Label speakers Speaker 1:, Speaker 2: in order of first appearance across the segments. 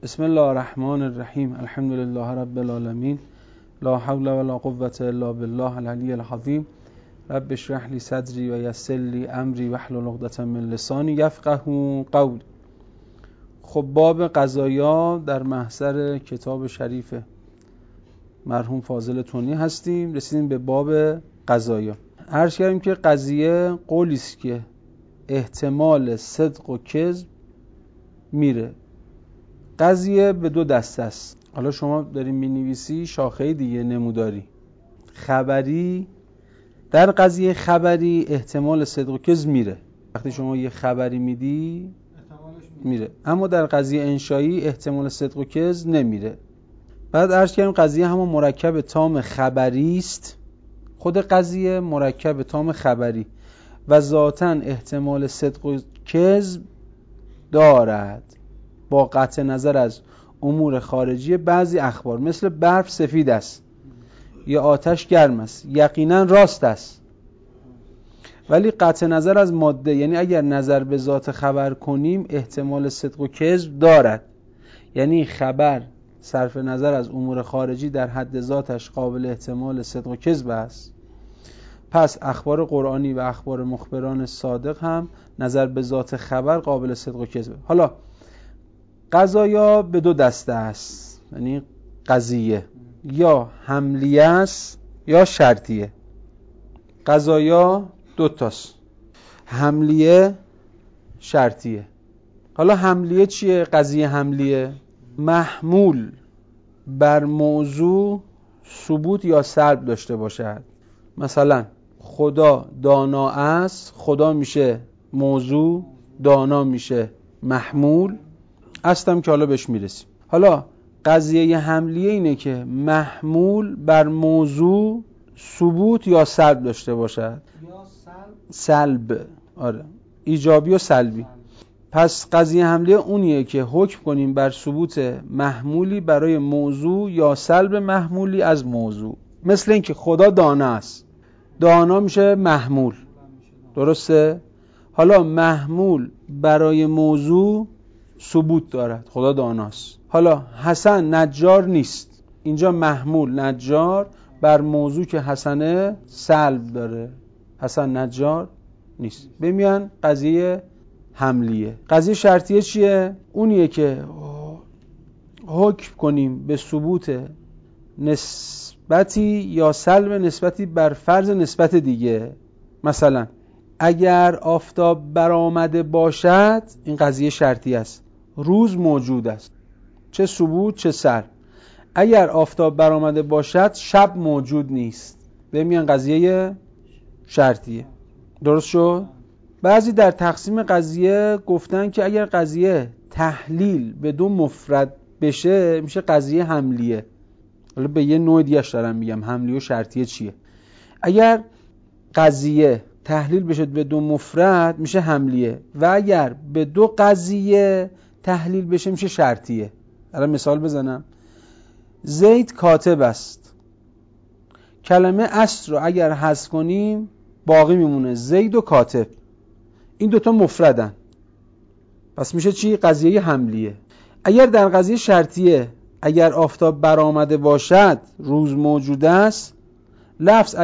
Speaker 1: بسم الله الرحمن الرحیم. الحمد لله رب العالمین. لا حول ولا قوة الا بالله العلی العظیم. رب اشرح لی صدری و یسر لی امری واحلل عقدة من لسانی یفقهوا قولی. خب باب قضایا در محضر کتاب شریف مرحوم فاضل تونی هستیم. رسیدیم به باب قضایا. عرض کردیم که قضیه قولی است که احتمال صدق و کذب میره. قضیه به دو دسته است. حالا شما داریم می‌نویسی شاخه دیگه نموداری. خبری، در قضیه خبری احتمال صدق و کذب میره. وقتی شما یه خبری میدی میره. اما در قضیه انشایی احتمال صدق و کذب نمیره. بعد عرض کردیم قضیه همون مرکب تام خبری است. خود قضیه مرکب تام خبری و ذاتاً احتمال صدق و کذب دارد با قطع نظر از امور خارجی بعضی اخبار. مثل برف سفید است یا آتش گرم است، یقینا راست است، ولی قطع نظر از ماده، یعنی اگر نظر به ذات خبر کنیم احتمال صدق و کذب دارد. یعنی خبر صرف نظر از امور خارجی در حد ذاتش قابل احتمال صدق و کذب است. پس اخبار قرآنی و اخبار مخبران صادق هم نظر به ذات خبر قابل صدق و کذب. حالا قضایا به دو دسته است. یعنی قضیه یا حملیه است یا شرطیه. قضایا دو تاست، حملیه، شرطیه. حالا حملیه چیه؟ قضیه حملیه محمول بر موضوع ثبوت یا سلب داشته باشد. مثلا خدا دانا است، خدا میشه موضوع، دانا میشه محمول، اصلا که حالا بهش میرسیم. حالا قضیه حملیه اینه که محمول بر موضوع ثبوت یا سلب داشته باشد. یا سلب. آره، ایجابی و سلبی. پس قضیه حملیه اونیه که حکم کنیم بر ثبوت محمولی برای موضوع یا سلب محمولی از موضوع. مثل این که خدا دانا است، دانا میشه محمول، درسته؟ حالا محمول برای موضوع ثبوت دارد، خدا داناست. حالا حسن نجار نیست، اینجا محمول نجار بر موضوع که حسنه سلب داره، حسن نجار نیست. بمیان قضیه حملیه. قضیه شرطیه چیه؟ اونیه که حکم کنیم به ثبوت نسبتی یا سلب نسبتی بر فرض نسبت دیگه. مثلا اگر آفتاب برآمده باشد، این قضیه شرطی است، روز موجود است، چه ثبوت چه سلب. اگر آفتاب برآمده باشد شب موجود نیست، بمیان قضیه شرطیه. درست شد؟ بعضی در تقسیم قضیه گفتن که اگر قضیه تحلیل به دو مفرد بشه میشه قضیه حملیه. حالا به یه نوع دیگه دارم میگم حملیه و شرطیه چیه. اگر قضیه تحلیل بشه به دو مفرد میشه حملیه و اگر به دو قضیه تحلیل بشه میشه شرطیه. الان مثال بزنم. زید کاتب است. کلمه است رو اگر حذف کنیم باقی میمونه زید و کاتب. این دوتا مفردن، پس میشه چی؟ قضیه حملیه. اگر در قضیه شرطیه اگر آفتاب برآمده باشد روز موجود است، لفظ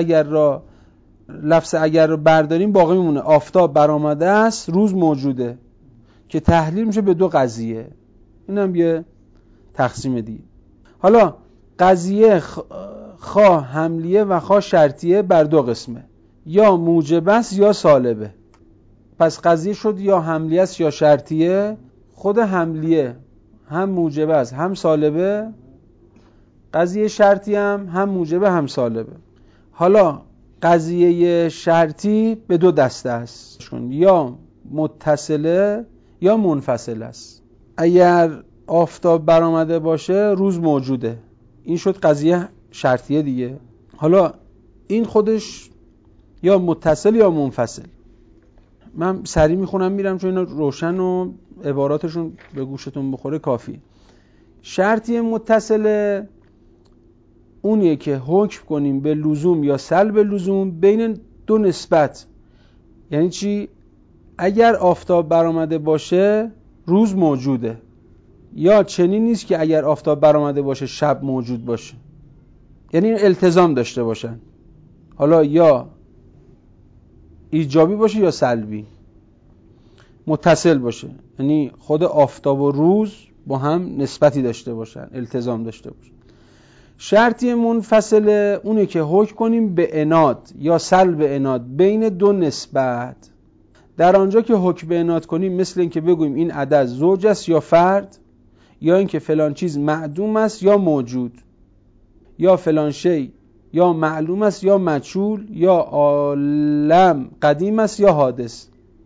Speaker 1: اگر رو برداریم باقی میمونه آفتاب برآمده است روز موجوده، که تحلیل میشه به دو قضیه. اینم یه تقسیم دیگه. حالا قضیه خواه حملیه و خواه شرطیه بر دو قسمه، یا موجب است یا سالبه. پس قضیه شد یا حملیه است یا شرطیه. خود حملیه هم موجب است هم سالبه، قضیه شرطی هم موجبه هم سالبه. حالا قضیه شرطی به دو دسته است، یا متصله یا منفصله است. اگر آفتاب برآمده باشه روز موجوده، این شد قضیه شرطیه دیگه. حالا این خودش یا متصل یا منفصل. من سریع میخونم میرم چون اینا روشن و عباراتشون به گوشتون بخوره کافی. شرطی متصله اونیه که حکم کنیم به لزوم یا سلب لزوم بین دو نسبت. یعنی چی؟ اگر آفتاب برآمده باشه روز موجوده، یا چنین نیست که اگر آفتاب برآمده باشه شب موجود باشه. یعنی التزام داشته باشن، حالا یا ایجابی باشه یا سلبی، متصل باشه، یعنی خود آفتاب و روز با هم نسبتی داشته باشن، التزام داشته باشن. شرطی منفصله اونه که حکم کنیم به عناد یا سلب عناد بین دو نسبت. در آنجا که حکم به عناد کنیم مثل این که بگوییم این عدد زوج است یا فرد، یا اینکه فلان چیز معدوم است یا موجود، یا فلان شی یا معلوم است یا مجهول، یا عالم قدیم است یا حادث.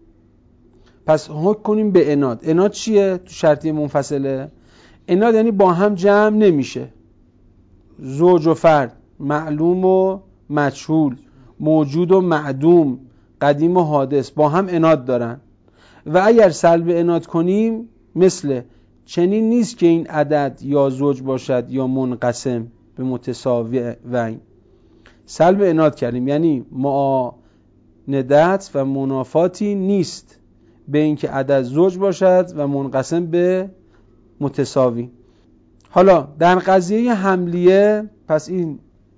Speaker 1: پس حکم کنیم به عناد. عناد چیه تو شرطی منفصله؟ عناد یعنی با هم جمع نمیشه. زوج و فرد، معلوم و مجهول، موجود و معدوم، قدیم و حادث با هم عناد دارن. و اگر سلب عناد کنیم مثل چنین نیست که این عدد یا زوج باشد یا منقسم به متساوی وین. سلب عناد کردیم یعنی معاندت و منافاتی نیست به این که عدد زوج باشد و منقسم به متساوی. حالا در قضیه حملیه پس این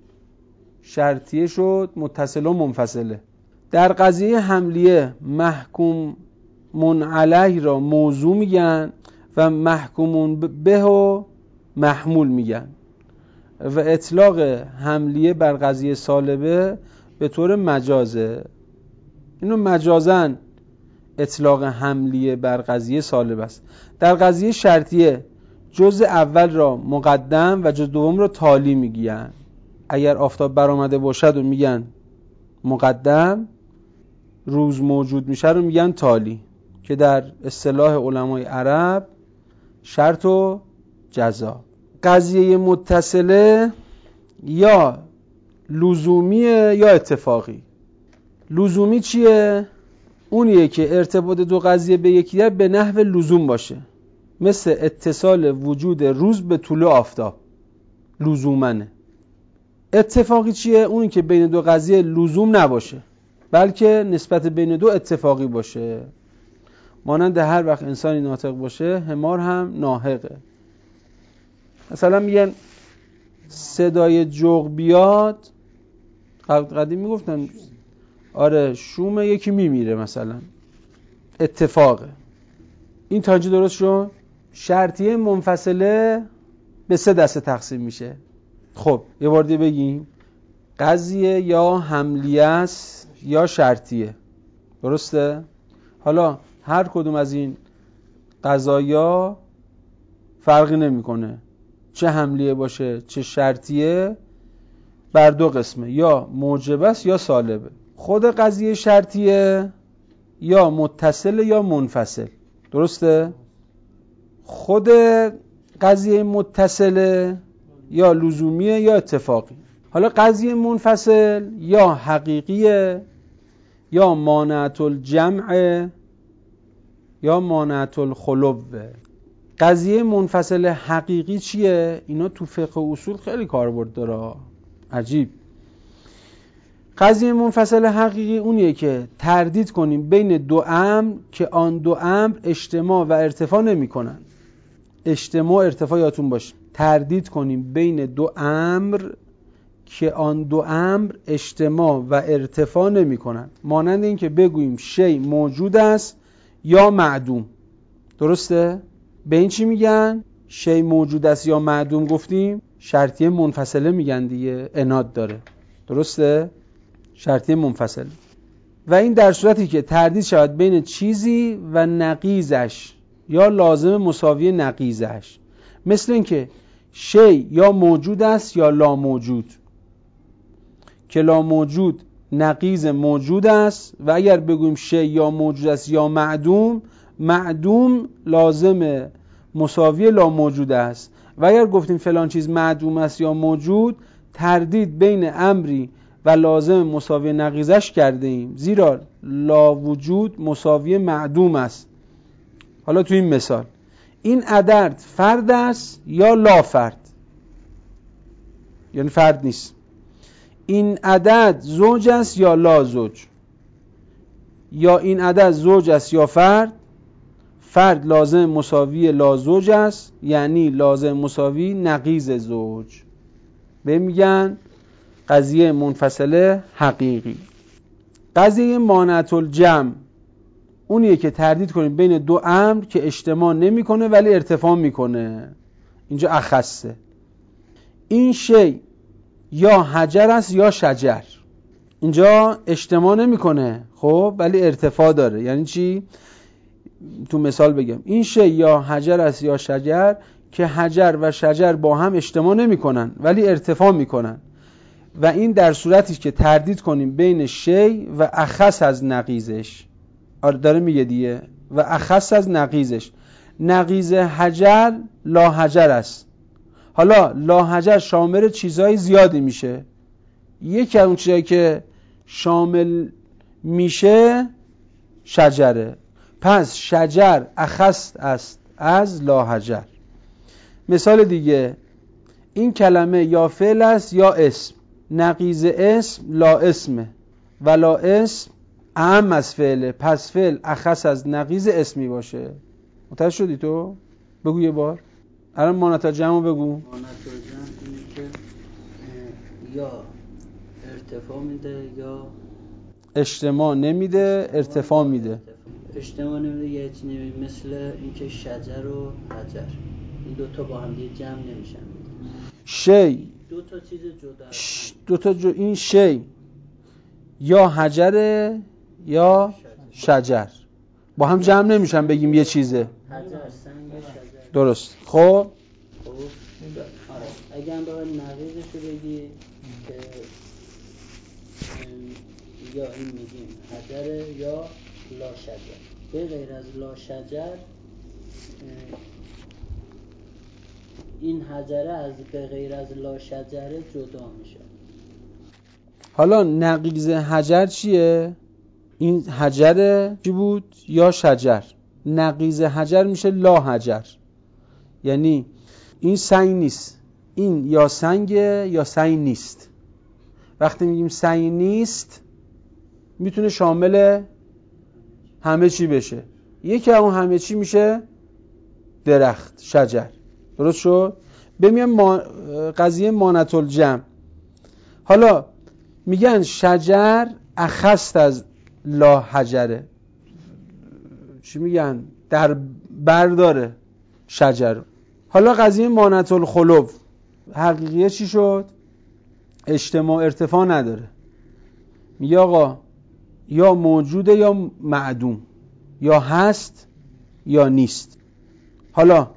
Speaker 1: شرطیه شد متصل و منفصله. در قضیه حملیه محکوم علیه را موضوع میگن و محکومون به و محمول میگن و اطلاق حملیه بر قضیه سالبه به طور مجازه. اینو مجازن اطلاق حملیه بر قضیه سالب است. در قضیه شرطیه جزء اول را مقدم و جزء دوم را تالی میگن. اگر آفتاب برآمده باشد و میگن مقدم، روز موجود میشه رو میگن تالی، که در اصطلاح علمای عرب شرط و جزا. قضیه متصله یا لزومیه یا اتفاقی. لزومی چیه؟ اونیه که ارتباط دو قضیه به یکی‌دیگر به نحو لزوم باشه، مثل اتصال وجود روز به طلوع آفتاب، لزومنه. اتفاقی چیه؟ اونی که بین دو قضیه لزوم نباشه بلکه نسبت بین دو اتفاقی باشه. مانند هر وقت انسانی ناطق باشه حمار هم ناهقه. مثلا میگن صدای جغ بیاد، قدیم میگفتن آره شوم یکی میمیره مثلا، اتفاقه. این تا اینجا درست شد؟ شرطیه منفصله به 3 دسته تقسیم میشه. خب یه بار دیگه بگیم، قضیه یا حملیه است یا شرطیه، درسته؟ حالا هر کدوم از این قضایا فرقی نمیکنه، چه حملیه باشه چه شرطیه، بر 2 قسمه، یا موجب است یا سالبه. خود قضیه شرطیه یا متصل یا منفصل، درسته؟ خود قضیه متصله یا لزومیه یا اتفاقی. حالا قضیه منفصل یا حقیقیه یا مانعت الجمع یا مانعت الخلوه. قضیه منفصل حقیقی چیه؟ اینا تو فقه و اصول خیلی کاربرد داره، عجیب. قضیه منفصل حقیقی اونیه که تردید کنیم بین 2 امر که آن 2 امر اجتماع و ارتفاع نمی کنن. اجتماع ارتفاع یادتون باشه، تردید کنیم بین 2 امر که آن 2 امر اجتماع و ارتفاع نمی کنن. مانند این که بگوییم شی موجود است یا معدوم، درسته؟ به این چی میگن؟ شی موجود است یا معدوم گفتیم شرطیه منفصله میگن دیگه، عناد داره، درسته؟ شرطیه منفصله. و این در صورتی که تردید شود بین چیزی و نقیضش یا لازم مساوی نقیضش، مثل این که شی یا موجود است یا لا موجود، که لا موجود نقیض موجود است. و اگر بگوییم شی یا موجود است یا معدوم، معدوم لازم مساوی لا موجود است. و اگر گفتیم فلان چیز معدوم است یا موجود، تردید بین امری و لازم مساوی نقیضش کرده ایم، زیرا لا وجود مساوی معدوم است. حالا تو این مثال این عدد فرد است یا لا فرد، یعنی فرد نیست. این عدد زوج است یا لا زوج، یا این عدد زوج است یا فرد، فرد لازم مساوی لازوج است، یعنی لازم مساوی نقیض زوج. به میگن قضیه منفصله حقیقی. قضیه مانعة الجمع اونیه که تردید کنیم بین دو امر که اجتماع نمیکنه ولی ارتفاع میکنه. اینجا اخصه. این شی یا حجر است یا شجر. اینجا اجتماع نمیکنه خب ولی ارتفاع داره. یعنی چی؟ تو مثال بگم این شی یا حجر است یا شجر که حجر و شجر با هم اجتماع نمیکنن ولی ارتفاع میکنن و این در صورتی که تردید کنیم بین شی و اخص از نقیضش. آره داره میگه دیگه و اخص از نقیضش. نقیض حجر لا حجر است. حالا لا حجر شامل چیزهای زیادی میشه. یکی از اون چیزایی که شامل میشه شجره. پس شجر اخص است از لا حجر. مثال دیگه این کلمه یا فعل است یا اسم. نقیض اسم لا اسمه و لا اسم اهم از فعله. پس فعل اخص از نقیض اسمی باشه. متوجه شدی تو؟ بگو یه بار. الان مانعة الجمع بگو.
Speaker 2: مانعة الجمع اینه که یا ارتفاع میده یا
Speaker 1: اجتماع نمیده، ارتفاع میده.
Speaker 2: اجتماع نمیده یه چیزی مثل اینکه شجر و حجر این دوتا با هم دیگه جمع نمیشن.
Speaker 1: شی
Speaker 2: دوتا چیز جدا
Speaker 1: این شی یا حجره یا شجر با هم جمع نمیشن بگیم یه چیزه.
Speaker 2: حجر سنگ شجر.
Speaker 1: درست. خب
Speaker 2: اگه هم باید نقیضش رو بگی که یا این میگیم حجره یا لا شجر. به غیر از لا شجر این حجره از به غیر از لا شجره جدا میشه.
Speaker 1: حالا نقیض حجر چیه؟ این حجره چی بود؟ یا شجر. نقیض حجر میشه لا حجر. یعنی این سنگ نیست. این یا سنگه یا سنگ نیست. وقتی میگیم سنگ نیست میتونه شامل همه چی بشه. یکی اون همه چی میشه درخت، شجر. درست شد؟ ببینیم قضیه مانعة الجمع. حالا میگن شجر اخص از لا حجره. چی میگن؟ در برداره شجر. حالا قضیه مانعة الخلو حقیقیه چی شد؟ اجتماع ارتفاع نداره. میگه آقا یا موجوده یا معدوم، یا هست یا نیست. حالا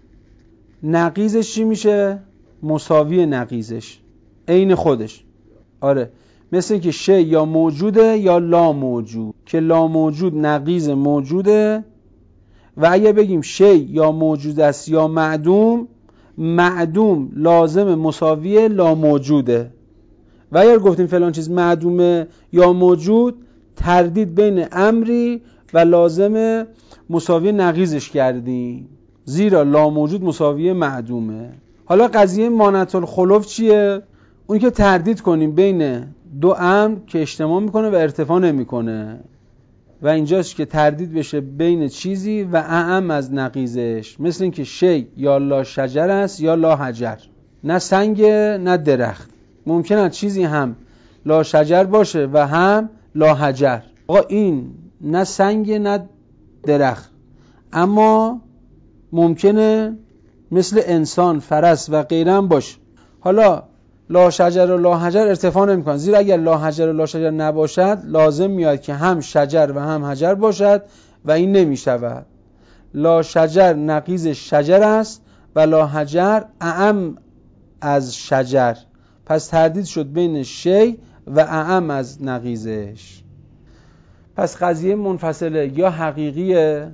Speaker 1: نقیضش چی میشه؟ مساوی نقیضش، عین خودش. آره مثل که شی یا موجوده یا لا موجود، که لا موجود نقیض موجوده. و اگه بگیم شی یا موجود است یا معدوم، معدوم لازم مساوی لا موجوده. و اگر گفتیم فلان چیز معدومه یا موجود، تردید بین امری و لازم مساوی نقیضش کردیم، زیرا لا موجود مساوی معدومه. حالا قضیه مانعة الخلو چیه؟ اون که تردید کنیم بین دو امر که اجتماع میکنه و ارتفاع نمیکنه. و اینجاست که تردید بشه بین چیزی و اعم از نقیضش. مثل اینکه شی یا لا شجر است یا لا حجر. نه سنگ نه درخت. ممکنه چیزی هم لا شجر باشه و هم لا حجر. آقا این نه سنگ نه درخت، اما ممکنه مثل انسان، فرس و غیره هم باشه. حالا لا شجر و لا حجر ارتفاع نمی‌کنن، زیرا اگر لا حجر و لا شجر نباشد لازم میاد که هم شجر و هم حجر باشد و این نمیشود. لا شجر نقیض شجر است و لا حجر اعم از شجر. پس تردید شد بین شی و اعم از نقیضش. پس قضیه منفصله یا حقیقیه.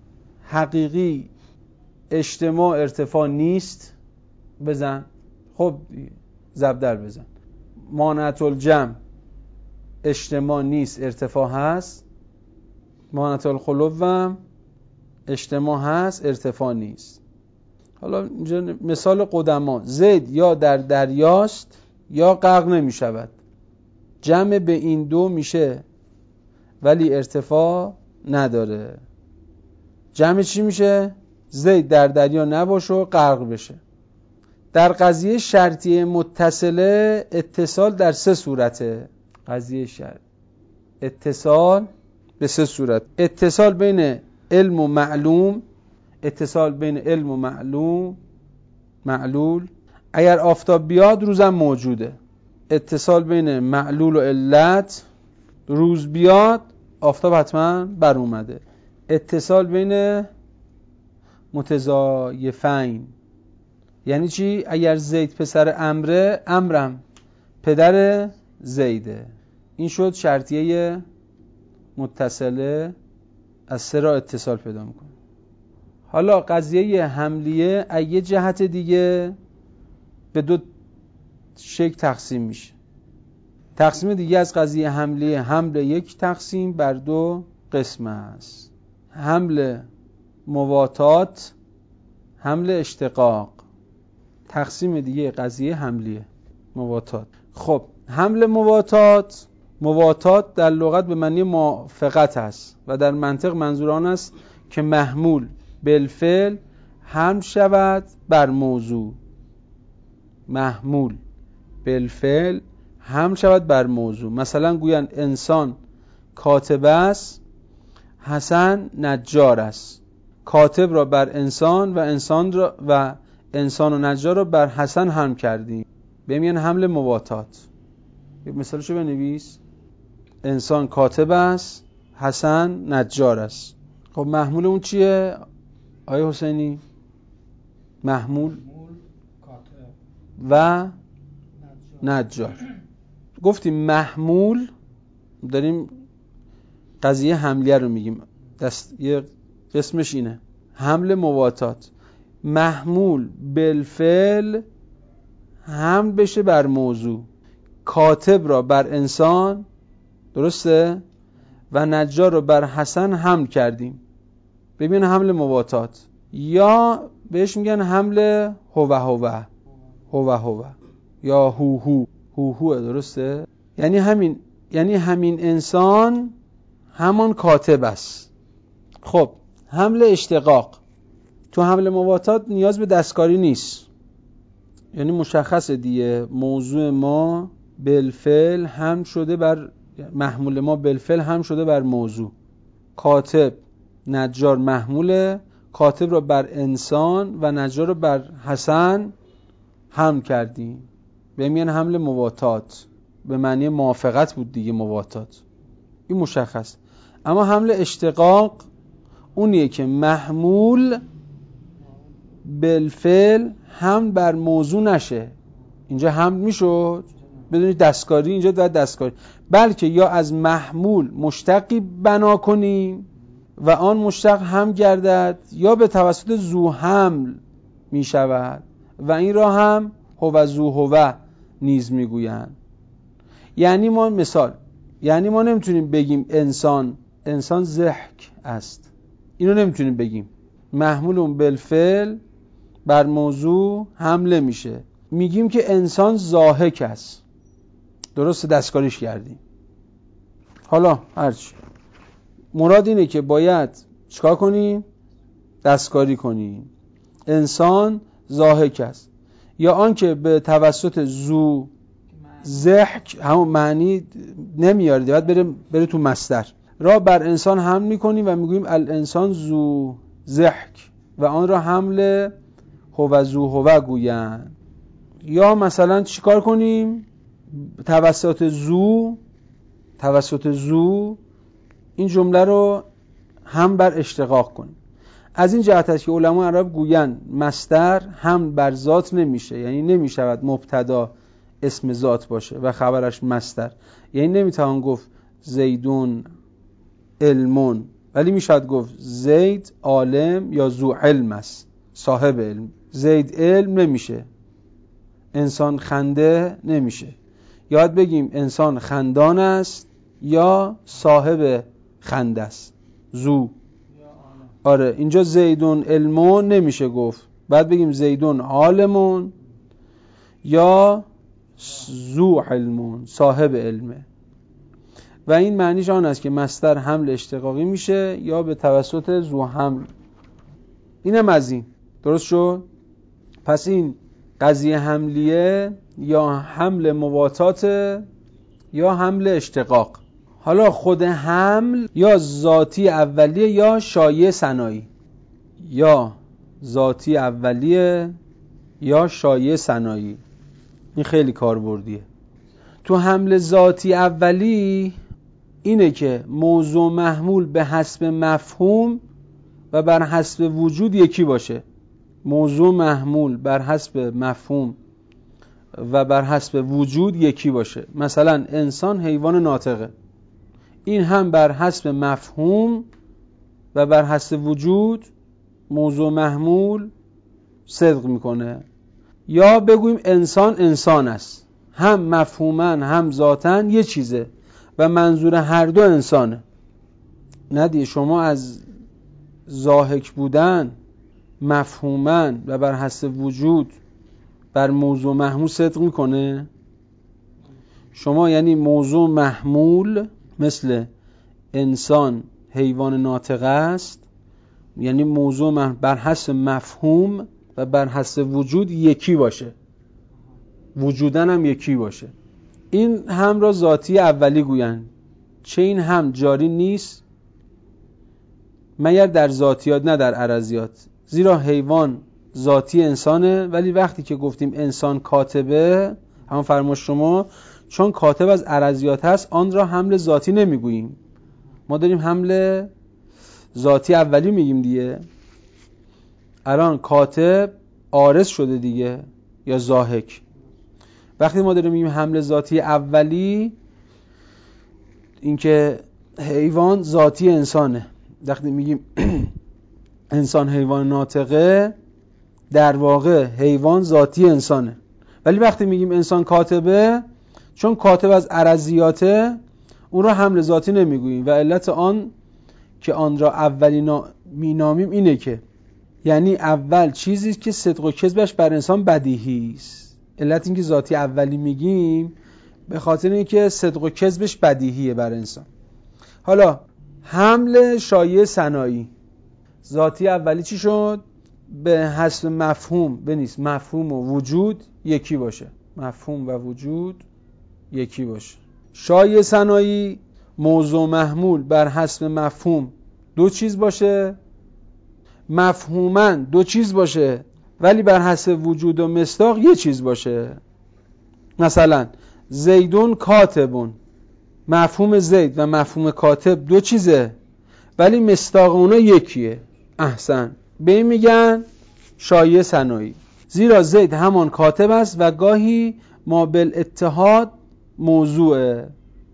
Speaker 1: حقیقی اجتماع ارتفاع نیست. بزن خب زبدر بزن. مانعة الجمع اجتماع نیست، ارتفاع هست. مانعة الخلو هم اجتماع هست، ارتفاع نیست. حالا اینجا مثال قدما، زید یا در دریاست یا غرق نمی شود. جمع به این دو میشه ولی ارتفاع نداره. جمع چی میشه؟ زید در دریا نباشه و غرق بشه. در قضیه شرطیه متصله اتصال در 3 صورته. قضیه شرط اتصال به 3 صورت. اتصال بین علم و معلوم، اتصال بین علم و معلول. اگر آفتاب بیاد روزم موجوده. اتصال بین معلول و علت، روز بیاد آفتاب حتما بر اومده. اتصال بین متضایفین یعنی چی؟ اگر زید پسر امره، امرم پدر زیده. این شد شرطیه متصله، از 3 را اتصال پیدا میکنه. حالا قضیه حملیه از یه جهت دیگه به 2 شکل تقسیم میشه. تقسیم دیگه از قضیه حملیه، حمل یک تقسیم بر 2 قسم است. حمل مواتات، حمل اشتقاق. تقسیم دیگه قضیه حملیه مواتات. خب حمل مواتات در لغت به معنی موافقت است و در منطق منظور آن است که محمول بالفعل حمل شود بر موضوع. محمول بالفعل حمل شود بر موضوع. مثلا گویند انسان کاتب است، حسن نجار است. کاتب را بر انسان و انسان و نجار را بر حسن حمل کردیم. بمیان حمل مواتات. یک مثالشو بنویس. انسان کاتب است، حسن نجار است. خب محمول اون چیه آقای حسینی؟ محمول کاتب و نجار. گفتیم محمول، داریم قضیه حملیه رو میگیم، یه قسمش اینه حمل مواتات. محمول بالفعل حمل بشه بر موضوع. کاتب را بر انسان، درسته، و نجار رو بر حسن حمل کردیم. ببین حمل مواتات. یا بهش میگن حمل هو یا هو درسته. یعنی همین انسان همان کاتب است. خب حمل اشتقاق. تو حمل مواتات نیاز به دستکاری نیست، یعنی مشخصه دیگه. موضوع ما بالفعل هم شده بر محمول ما، بالفعل هم شده بر موضوع. کاتب نجار محموله، کاتب را بر انسان و نجار را بر حسن هم کردیم. بمیان حمل مواتات به معنی موافقت بود دیگه. مواتات این مشخص. اما حمل اشتقاق اونیه که محمول بالفعل هم بر موضوع نشه. اینجا هم میشد بدونید دستکاری، اینجا باید دستکاری، بلکه یا از محمول مشتقی بنا کنیم و آن مشتق هم گردد، یا به توسط ذو حمل می شود و این را هم هو ذو هو نیز میگویند. یعنی ما نمیتونیم بگیم انسان ضحک است، اینو نمیتونیم بگیم. محمول اون بالفعل بر موضوع حمله میشه. میگیم که انسان ضاحک است، درست، دستکاریش کردیم. حالا هرچی مراد اینه که باید چیکار کنیم؟ دستکاری کنیم. انسان ضاحک است. یا آنکه به توسط ذو ضحک همون معنی نمیاره، باید بره تو مصدر. را بر انسان حمل میکنیم و میگوییم الانسان ذو ضحک و آن را حمل هو ذو هو گویند. یا مثلا چیکار کنیم؟ توسط ذو این جمله رو هم بر اشتقاق کنیم. از این جهت است که علما عرب گویند مصدر هم بر ذات نمیشه، یعنی نمیشود مبتدا اسم ذات باشه و خبرش مصدر. یعنی نمیتوان گفت زیدون علمون، ولی میشود گفت زید عالم یا ذو علم است، صاحب علم. زید علم نمیشه، انسان خنده نمیشه. یاد بگیم انسان خندان است یا صاحب خنده است، ذو. آره اینجا زیدون علمون نمیشه گفت، بعد بگیم زیدون عالمون یا ذو علمون، صاحب علمه. و این معنیش آن است که مصدر حمل اشتقاقی میشه یا به توسط ذو حمل اینم از این. درست شد؟ پس این قضیه حملیه یا حمل مواتات یا حمل اشتقاق. حالا خود حمل یا ذاتی اولیه یا شایع ثنایی، یا ذاتی اولیه یا شایع ثنایی. این خیلی کاربردیه. تو حمل ذاتی اولی اینه که موضوع محمول به حسب مفهوم و بر حسب وجود یکی باشه. موضوع محمول بر حسب مفهوم و بر حسب وجود یکی باشه. مثلا انسان حیوان ناطقه، این هم بر حسب مفهوم و بر حسب وجود موضوع محمول صدق میکنه. یا بگوییم انسان انسان است، هم مفهوماً هم ذاتاً یه چیزه و منظور هر دو انسانه. ندیه شما از ضاحک بودن مفهوماً و بر حسب وجود بر موضوع محمول صدق میکنه؟ شما یعنی موضوع محمول مثل انسان حیوان ناطق است، یعنی موضوع بر حسب مفهوم و بر حسب وجود یکی باشه، وجودن هم یکی باشه. این هم را ذاتی اولی گویند. چه این هم جاری نیست مگر در ذاتیات نه در عرضیات، زیرا حیوان ذاتی انسانه، ولی وقتی که گفتیم انسان کاتبه، همون فرماش شما، چون کاتب از عرضیات هست آن را حمل ذاتی نمیگوییم، ما داریم حمل ذاتی اولی میگیم دیگه. الان کاتب عارض شده دیگه یا ضاحک. وقتی ما داریم میگیم حمل ذاتی اولی، اینکه حیوان ذاتی انسانه، وقتی میگیم انسان حیوان ناطقه در واقع حیوان ذاتی انسانه. ولی وقتی میگیم انسان کاتبه، چون کاتب از عرضیاته اون را حمل ذاتی نمیگوییم و علت آن که آن را اولی مینامیم اینه که یعنی اول چیزی که صدق و کذبش بر انسان بدیهی است. علت این که ذاتی اولی میگیم به خاطر اینکه صدق و کذبش بدیهیه بر انسان. حالا حمل شایع ثنایی، ذاتی اولی چی شد؟ به حسب مفهوم بنویس مفهوم و وجود یکی باشه، مفهوم و وجود یکی باشه. شایع ثنایی موضوع محمول بر حسب مفهوم دو چیز باشه، مفهوماً دو چیز باشه، ولی بر حسب وجود و مصداق یه چیز باشه. مثلا زیدون کاتبون، مفهوم زید و مفهوم کاتب دو چیزه ولی مصداق اونا یکیه. احسن، به این میگن شایع ثنایی، زیرا زید همان کاتب است و گاهی ما بالاتحاد موضوعه.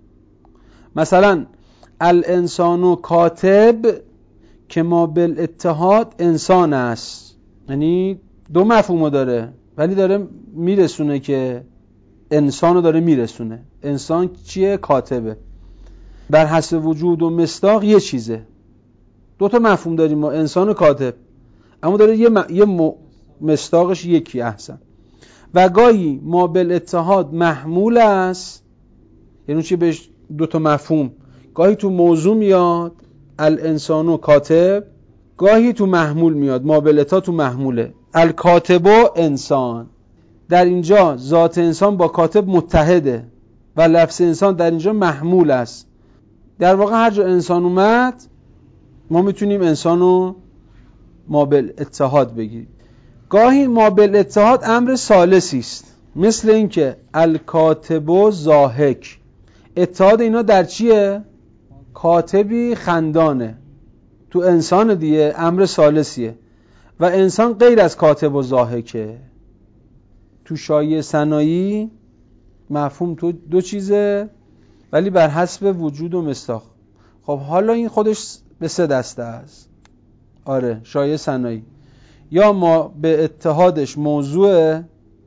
Speaker 1: مثلا الانسان کاتب که ما بالاتحاد انسان است، یعنی دو مفهومو داره ولی داره میرسونه که انسانو داره میرسونه. انسان چیه؟ کاتبه. بر حسب وجود و مصداق یه چیزه. دو تا مفهوم داریم ما، انسان و کاتب، اما داره یه مصداقش یکی. احسن. و گاهی ما بالاتحاد محمول است، یعنی چی؟ بهش دو تا مفهوم، گاهی تو موضوع میاد الانسان و کاتب، گاهی تو محمول میاد ما بالاتحاد تو محموله الکاتب و انسان. در اینجا ذات انسان با کاتب متحده و لفظ انسان در اینجا محمول است. در واقع هر جا انسان اومد ما میتونیم انسانو ما بالاتحاد بگیریم. گاهی ما بالاتحاد امر ثالثی است، مثل اینکه الکاتب و ضاحک، اتحاد اینا در چیه؟ کاتبی خندانه، تو انسان دیگه امر ثالثیه و انسان غیر از کاتب و ضاحکه. تو شایع ثنایی مفهوم تو دو چیزه ولی بر حسب وجود و مصداق. خب حالا این خودش به سه دسته است. آره، شایع ثنایی یا ما به اتحادش موضوع،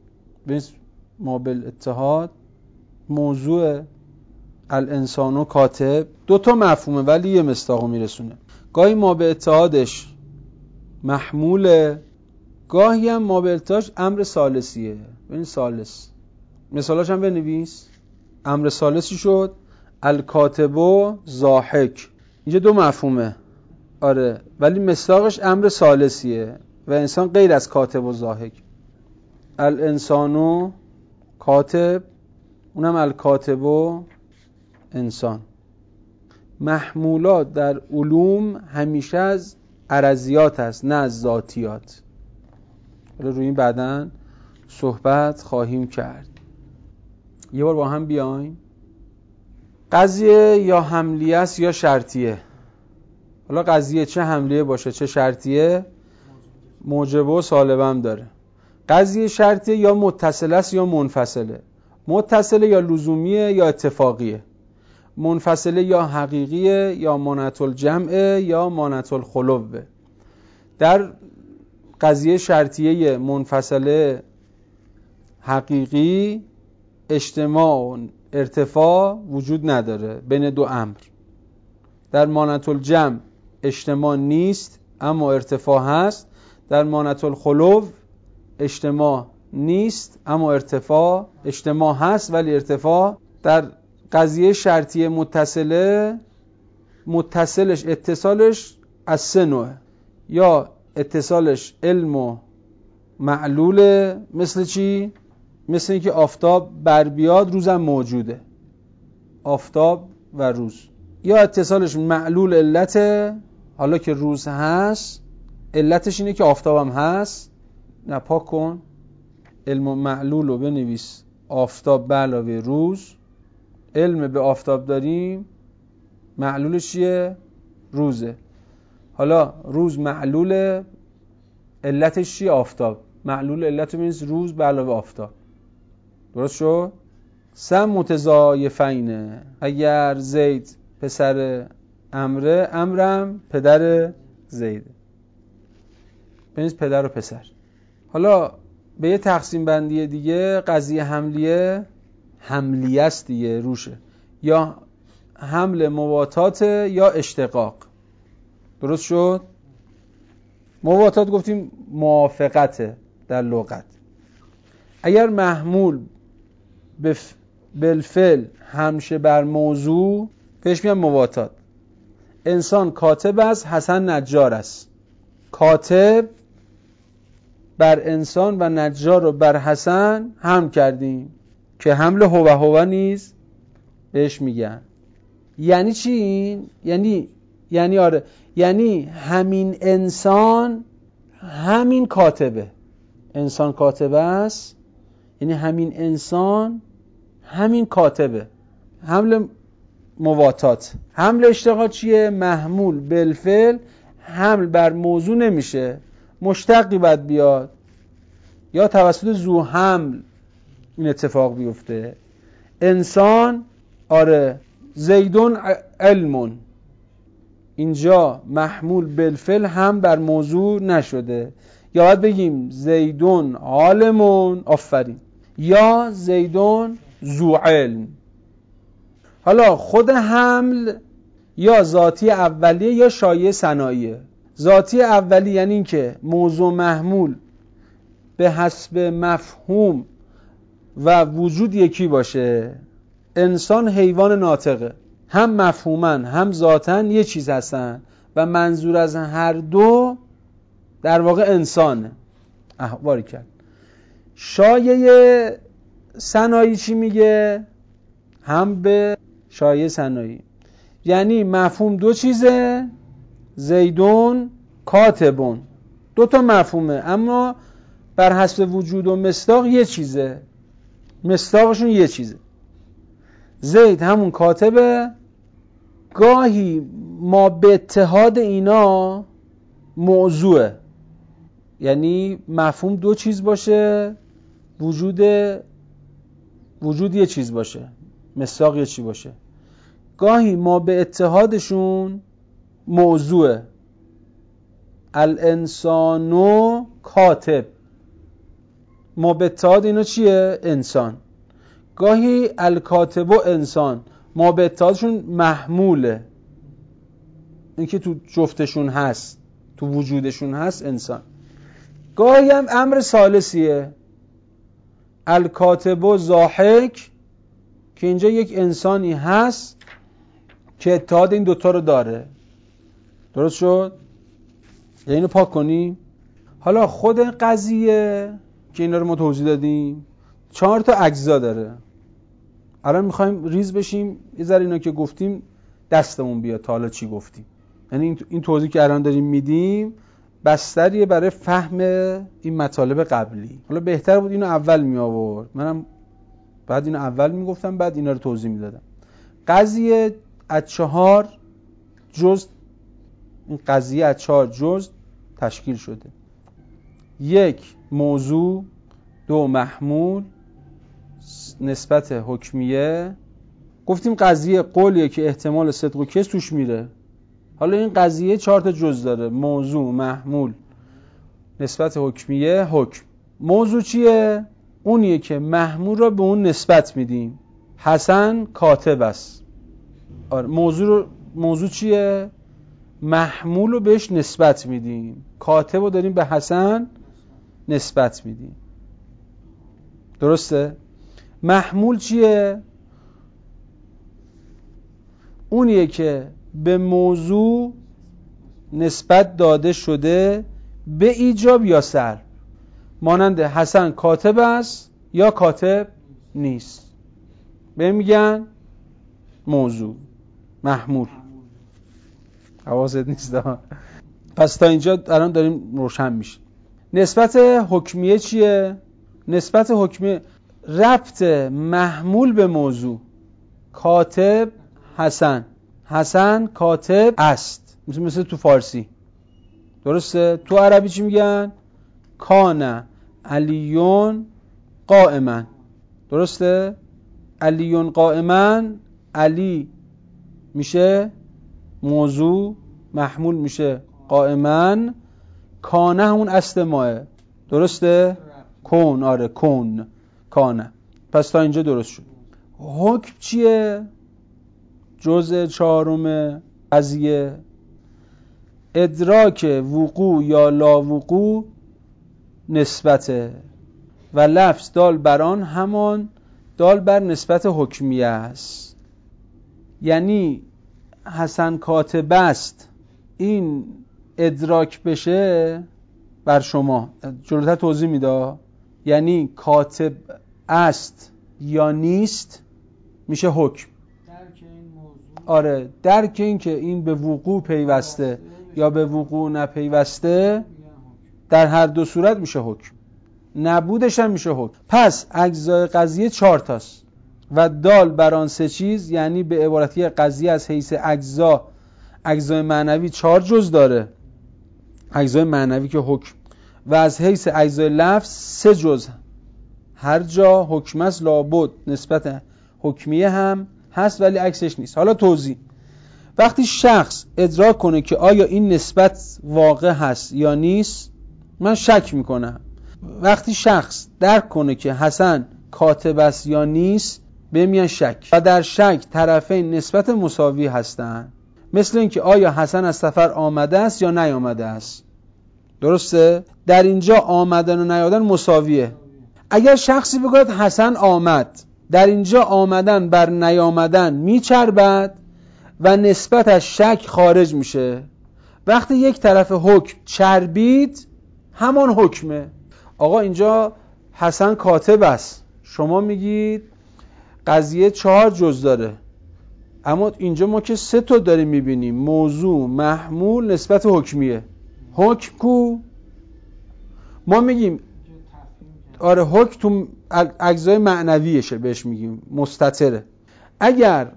Speaker 1: ما به اتحاد موضوع الانسان و کاتب دو تا مفهومه ولی یه مصداقو میرسونه. گاهی ما به اتحادش محموله، گاهی هم ما به اتحادش امر ثالثیه. ببین ثالث مثالاش هم بنویس. امر ثالثی شد الکاتب و ضاحک، اینجا دو مفهومه، آره، ولی مصداقش امر ثالثیه و انسان غیر از کاتب و ضاحک. الانسانو کاتب، اونم الکاتب و انسان. محمولات در علوم همیشه از عرضیات هست نه از ذاتیات. روی این بعداً صحبت خواهیم کرد. یه بار با هم بیاین. قضیه یا حملیه است یا شرطیه. حالا قضیه چه حملیه باشه چه شرطیه موجبه و سالبه هم داره. قضیه شرطیه یا متصله است یا منفصله. متصله یا لزومیه یا اتفاقیه. منفصله یا حقیقیه یا مانعة الجمعه یا مانعة الخلوه. در قضیه شرطیه منفصله حقیقی اجتماع و ارتفاع وجود نداره بین دو امر. در مانعة الجمع اجتماع نیست اما ارتفاع هست. در مانعة الخلو اجتماع نیست اما اجتماع هست ولی ارتفاع. در قضیه شرطیه متصلش اتصالش از سه نوعه. یا اتصالش علم و معلوله، مثل چی؟ مثل اینکه آفتاب بر بیاد روزم موجوده، آفتاب و روز. یا اتصالش معلول علته، حالا که روز هست علتش اینه که آفتابم هست. نپاک کن علم و معلول رو بنویس، آفتاب به علاوه روز. علم به آفتاب داریم، معلولش چیه؟ روزه. حالا روز معلوله، علتش چیه؟ آفتاب. معلول علت رو بنویس روز به علاوه آفتاب. درست شد؟ سم متضایفینه. اگر زید پسر امره، امرم پدر زیده. بنویس پدر و پسر. حالا به یه تقسیم بندی دیگه، قضیه حملیه است دیگه روشه. یا حمل مواتات یا اشتقاق. درست شد؟ مواتات گفتیم موافقته در لغت. اگر محمول بالفعل همشه بر موضوع بهش میگن مواتات. انسان کاتب است، حسن نجار است. کاتب بر انسان و نجار رو بر حسن هم کردیم که حمل هو نیز بهش میگن. یعنی چی این؟ یعنی همین انسان همین کاتبه. انسان کاتبه است، یعنی همین انسان همین کاتبه. حمل مواتات. حمل اشتقاق چیه؟ محمول بالفعل حمل بر موضوع نمیشه، مشتقی باید بیاد یا توسط ذو حمل این اتفاق بیفته. انسان، آره، زیدون علمون، اینجا محمول بالفعل هم بر موضوع نشده. یا باید بگیم زیدون عالمون، آفرین، یا زیدون ذو علم. حالا خود حمل یا ذاتی اولیه یا شایعه ثناییه. ذاتی اولیه یعنی این که موضوع محمول به حسب مفهوم و وجود یکی باشه. انسان حیوان ناطقه، هم مفهوماً هم ذاتاً یه چیز هستن و منظور از هر دو در واقع انسانه. احواری کرد. شایعه ثنایی چی میگه؟ هم به شایعه ثنایی یعنی مفهوم دو چیزه، زیدون کاتبون، دو تا مفهومه اما بر حسب وجود و مصداق یه چیزه، مصداقشون یه چیزه. زید همون کاتبه. گاهی ما به اتحاد اینا موضوعه، یعنی مفهوم دو چیز باشه، وجود یه چیز باشه، مصداق یه چی باشه. گاهی ما به اتحادشون موضوعه. الانسانو کاتب، ما به اتحاد اینا چیه؟ انسان. گاهی الکاتب و انسان، ما به اتحادشون محموله، این که تو جفتشون هست، تو وجودشون هست، انسان. گاهی هم امر ثالثیه، الکاتب و ضاحک، که اینجا یک انسانی هست که اتحاد این دوتا رو داره. درست شد؟ یعنی اینو پاک کنیم. حالا خود قضیه که اینا رو ما توضیح دادیم 4 تا اجزا داره. الان میخوایم ریز بشیم یه ذره اینا که گفتیم دستمون بیاد تا حالا چی گفتیم. یعنی این توضیح که الان داریم میدیم بستریه برای فهم این مطالب قبلی. حالا بهتر بود اینو اول می آورد، منم بعد اینو اول میگفتم بعد اینا رو توضیح میدادم. قضیه از 4 جزء، این قضیه از 4 جزء تشکیل شده. 1 موضوع، 2 محمول، نسبت حکمیه. گفتیم قضیه قولیه که احتمال صدق و کذب توش میره. حالا این قضیه 4 تا جزء داره: موضوع، محمول، نسبت حکمیه، حکم. موضوع چیه؟ اونیه که محمول را به اون نسبت میدیم. حسن کاتب است. آره موضوع چیه؟ محمول رو بهش نسبت میدیم. کاتب رو داریم به حسن نسبت میدیم. درسته؟ محمول چیه؟ اونیه که به موضوع نسبت داده شده به ایجاب یا سلب. مانند حسن کاتب است یا کاتب نیست. به میگن موضوع، محمول. حواست نیست ده. پس تا اینجا الان داریم روشن میشه. نسبت حکمیه چیه؟ نسبت حکمیه ربط محمول به موضوع. کاتب حسن، حسن کاتب است، مثل تو فارسی. درسته؟ تو عربی چی میگن؟ کان علیون قائما. درسته؟ علیون قائما، علی میشه موضوع، محمول میشه قائما. کانه همون اصل ماه. درسته؟ کون. آره کون، کانه. پس تا اینجا درست شد. حکم چیه؟ جزء 4 قضیه ادراک وقوع یا لا وقوع نسبته و لفظ دال بر آن همان دال بر نسبت حکمیه است. یعنی حسن کاتب است این ادراک بشه بر شما، جلوتر توضیح میده. یعنی کاتب است یا نیست میشه حکم. آره درک این که این به وقوع پیوسته یا به وقوع نپیوسته، در هر دو صورت میشه حکم. نبودش هم میشه حکم. پس اجزای قضیه 4 تاست و دال بر آن 3 چیز، یعنی به عبارتی قضیه از حیث اجزای معنوی 4 جز داره، اجزای معنوی که حکم، و از حیث اجزای لفظ 3 جز. هر جا حکم است لابد نسبت حکمیه هم هست ولی عکسش نیست. حالا توضیح. وقتی شخص ادراک کنه که آیا این نسبت واقع هست یا نیست، من شک میکنم. وقتی شخص درک کنه که حسن کاتب است یا نیست، بمیان شک. و در شک طرفین نسبت مساوی هستند. مثل اینکه آیا حسن از سفر آمده است یا نیامده است. درسته؟ در اینجا آمدن و نیامدن مساویه. اگر شخصی بگوید حسن آمد، در اینجا آمدن بر نیامدن میچربد و نسبتش شک خارج میشه. وقتی یک طرف حکم چربید همان حکمه. آقا اینجا حسن کاتب است، شما میگید قضیه 4 جز داره، اما اینجا ما که 3 تا داریم میبینیم: موضوع، محمول، نسبت حکمیه. حکم کو؟ ما میگیم آره حکم تو اجزای معنویشه، بهش میگیم مستتره. اگر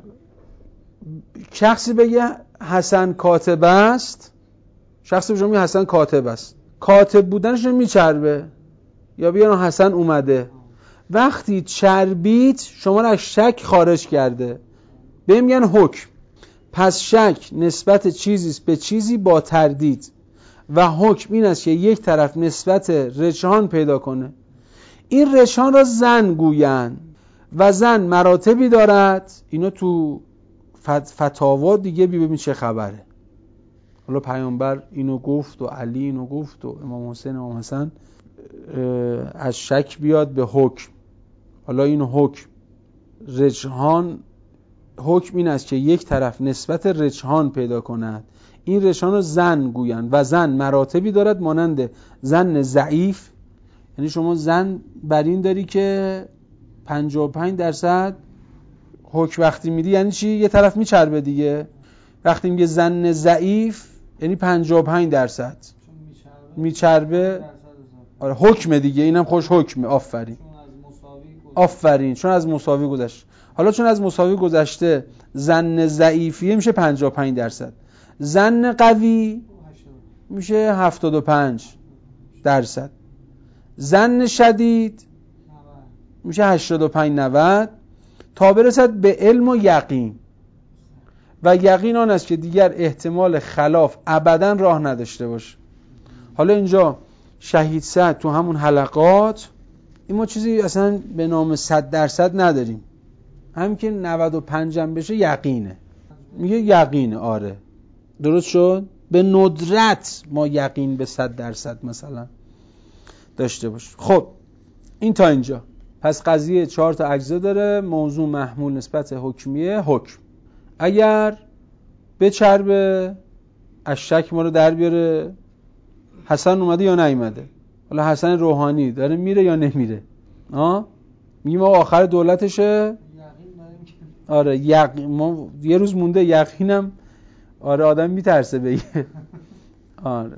Speaker 1: شخصی بگه حسن کاتب است، شخصی به شما میگه حسن کاتب است، کاتب بودنش میچربه. یا بیان حسن اومده، وقتی چربید شما را شک خارج کرده، به میگن حکم. پس شک نسبت چیزی به چیزی با تردید و حکم این است که یک طرف نسبت رجحان پیدا کنه. این رجحان را زن گویند و زن مراتبی دارد. اینو تو فتاوا دیگه ببین چه خبره. حالا پیامبر اینو گفت و علی اینو گفت و امام حسین امام حسن، از شک بیاد به حکم. حالا این حکم رجحان حکم این است که یک طرف نسبت رجحان پیدا کند، این رجحان رو زن گویند و زن مراتبی دارد مانند زن ضعیف، یعنی شما زن بر این داری که 55% حکم وقتی میدی یعنی چی؟ یه طرف میچربه دیگه. وقتی میگه زن ضعیف یعنی 55% میچربه. آره حکم دیگه، اینم خوش حکمه. آفرین چون از مساوی گذشت. حالا چون از مساوی گذشته زن ضعیفیه میشه 55%، زن قوی میشه 75%، زن شدید میشه 85-90 تا برسد به علم و یقین. و یقین آن است که دیگر احتمال خلاف ابدا راه نداشته باشه. حالا اینجا شهید صد تو همون حلقات این ما چیزی اصلا به نام 100% نداریم، همین که 95 هم بشه یقینه، میگه یقینه. آره درست شد. به ندرت ما یقین به 100% مثلا داشته باشه. خب این تا اینجا. پس قضیه 4 تا اجزا داره: موضوع، محمول، نسبت، حکمیه، حکم. اگر بچربه اشک ما رو در بیاره، حسن اومده یا نیومده. حالا حسن روحانی داره میره یا نمیره، میگیم ما آخر دولتشه. آره ما یه روز مونده یقینم. آره آدم میترسه بگه. آره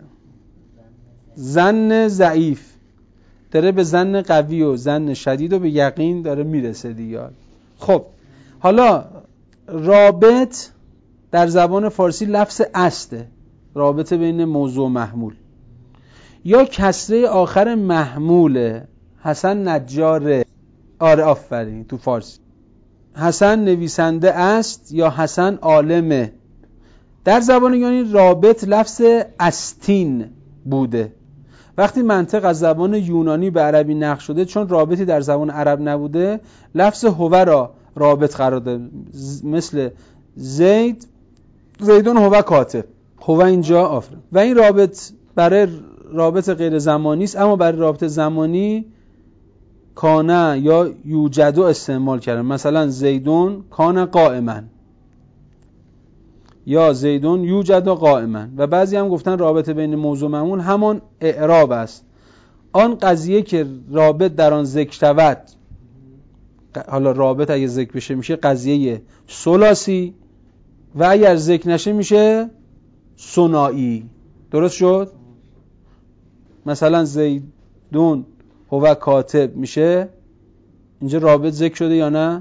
Speaker 1: زن ضعیف داره به زن قوی و زن شدید و به یقین داره میرسه دیگه. خب حالا رابط در زبان فارسی لفظ استه، رابط بین موضوع و محمول. یا کسره آخر محموله، حسن نجاره. آره آفرین تو فارسی. حسن نویسنده است یا حسن عالمه. در زبان یونانی رابط لفظ استین بوده. وقتی منطق از زبان یونانی به عربی نقل شده، چون رابطی در زبان عرب نبوده، لفظ هو را رابط قرار داده. مثل زیدون هو کاتب. هو اینجا آفرین. و این رابط برای رابط غیر زمانی است، اما برای رابط زمانی کانه یا یوجدو استعمال کردن. مثلا زیدون کان قائما یا زیدون یوجد قائما. و بعضی هم گفتن رابطه بین موضوع و محمول همان اعراب است. آن قضیه که رابط در آن ذکر شود، حالا رابط اگه ذکر بشه میشه قضیه ثلاثی و اگر ذکر نشه میشه ثنایی. درست شد؟ مثلا زیدون هو کاتب میشه اینجا رابط ذکر شده یا نه؟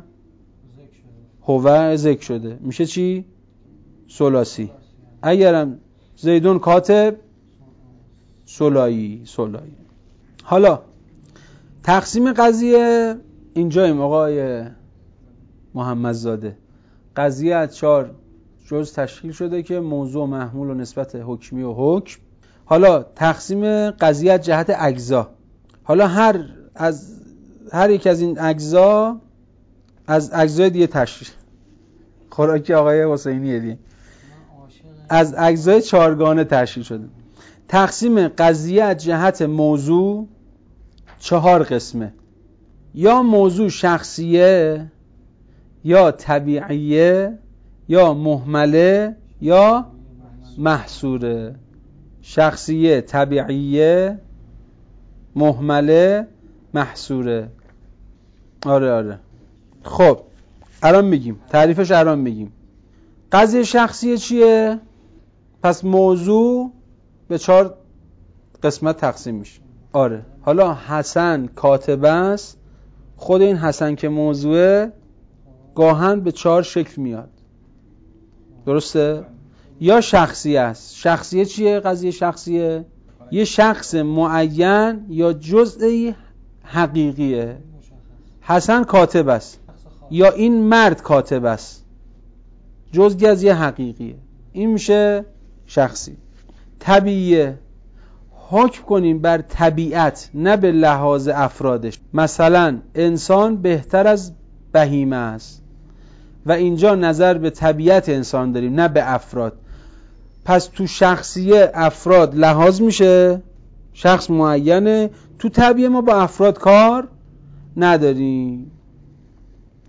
Speaker 1: هو ذکر شده میشه چی؟ ثلاثی. اگرم زیدون کاتب ثنایی. حالا تقسیم قضیه اینجاییم آقای محمدزاده. قضیه از 4 جزء تشکیل شده که موضوع، محمول و نسبت، حکمی و حکم. حالا تقسیم قضیه از جهت اجزا. حالا هر یک از این اجزا از اجزای دیگه تشکیل، خوراکی آقای حسینیه دیگه، از اجزای 4گانه تشکیل شده. تقسیم قضیه از جهت موضوع 4 قسمه: یا موضوع شخصیه، یا طبیعیه، یا مهمله، یا محصوره. شخصیه، طبیعیه، مهمله، محصوره. آره خب الان میگیم تعریفش. الان میگیم قضیه شخصیه چیه؟ پس موضوع به 4 قسمت تقسیم میشه. آره حالا حسن کاتب است، خود این حسن که موضوعه گاهن به 4 شکل میاد. درسته؟ یا شخصیه است. شخصیه چیه؟ قضیه شخصیه یه شخص معین یا جزئی حقیقیه. حسن کاتب است یا این مرد کاتب است، جزئی از یه حقیقیه، این میشه شخصی. طبیعیه، حکم کنیم بر طبیعت نه به لحاظ افرادش. مثلا انسان بهتر از بهیمه است و اینجا نظر به طبیعت انسان داریم نه به افراد. پس تو شخصیه افراد لحاظ میشه، شخص معینه. تو طبیعه ما با افراد کار نداریم.